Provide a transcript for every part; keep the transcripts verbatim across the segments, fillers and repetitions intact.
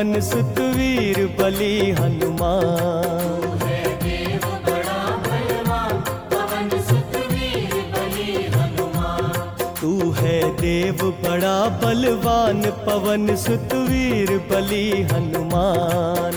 पवन सुत वीर बली हनुमान। तू है देव बड़ा बलवान पवन सुत वीर बली हनुमान।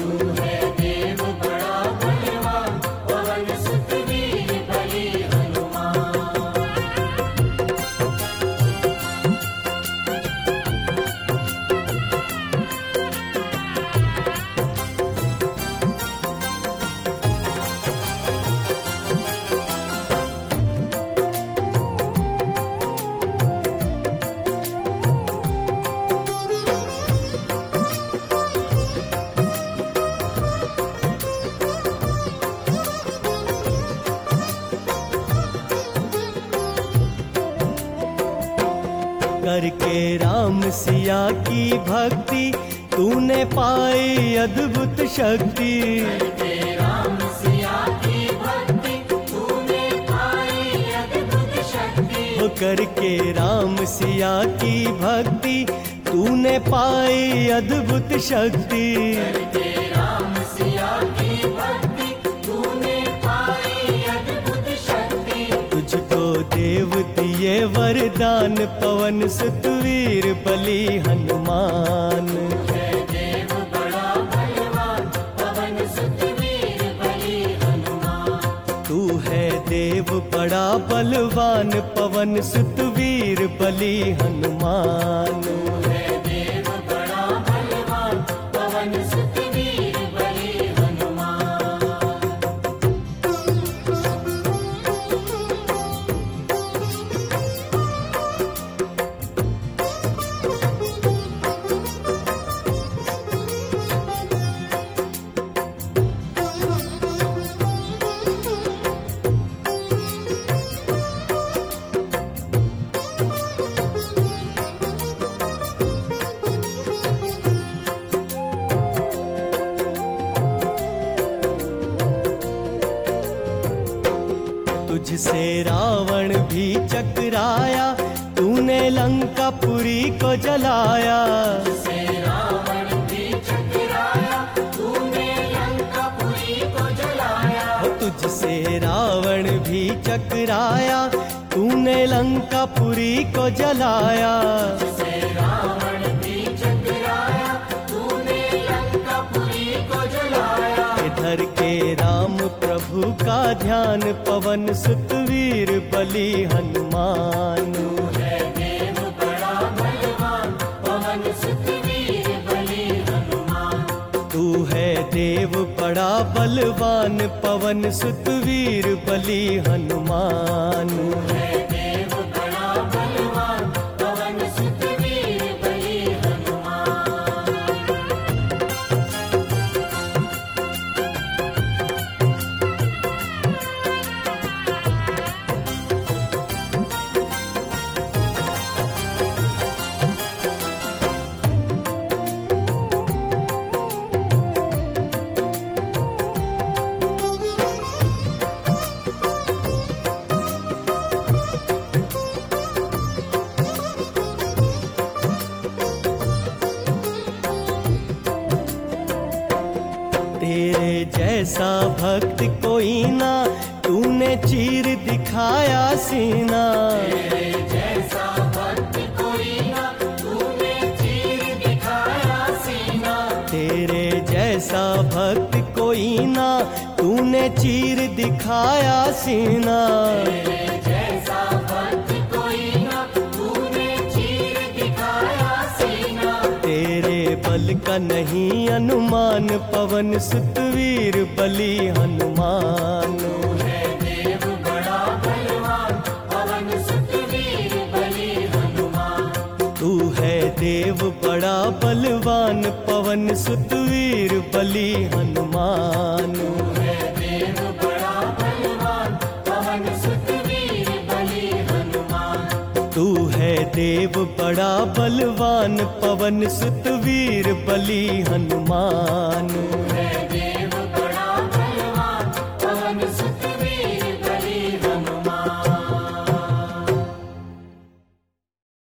करके राम सिया की भक्ति तूने पाई अद्भुत शक्ति। करके राम सिया की भक्ति तूने पाई अद्भुत शक्ति। हो करके राम सिया की भक्ति तूने पाई अद्भुत शक्ति। करके राम सिया की भक्ति तूने पाई अद्भुत शक्ति। तुझको देव दिए वरदान पवन सुत वीर बली हनुमान। देव बड़ा बलवान पवन सुत वीर बली हनुमान। तू है देव बड़ा बलवान पवन सुत वीर बली हनुमान। देव बड़ा बलवान पवन सुत वीर बली हनुमान। तुझसे रावण भी चकराया तूने लंकापुरी को जलाया। तुझसे रावण भी चकराया तूने लंकापुरी को जलाया। तुझसे रावण भी चकराया तूने लंकापुरी को जलाया। तुझसे रावण भी चकराया तूने लंकापुरी को जलाया। इधर के राम प्रभु का ध्यान पवन सुत वीर बली हनुमान। तू है देव बड़ा बलवान पवन सुत वीर बली हनुमान। तू है देव बड़ा बलवान पवन सुत वीर बली हनुमान। तू है देव बड़ा बलवान पवन सुत वीर बली हनुमान। तेरे जैसा भक्त कोई ना तूने चीर दिखाया सीना। तेरे जैसा भक्त कोई ना तूने चीर दिखाया सीना। तेरे जैसा भक्त कोई ना तूने चीर दिखाया सीना। तेरे जैसा भक्त कोई ना तूने चीर दिखाया सीना। तेरे बल का नहीं अनुमान पवन सुत वीर बली हनुमान। तू है देव बड़ा बलवान पवन सुत वीर बली हनुमान। तू है देव बड़ा बलवान पवन सुत वीर बली हनुमान। तू है देव बड़ा बलवान पवन सुत वीर बली हनुमान। तू है देव बड़ा बलवान पवन सुत वीर बली हनुमान।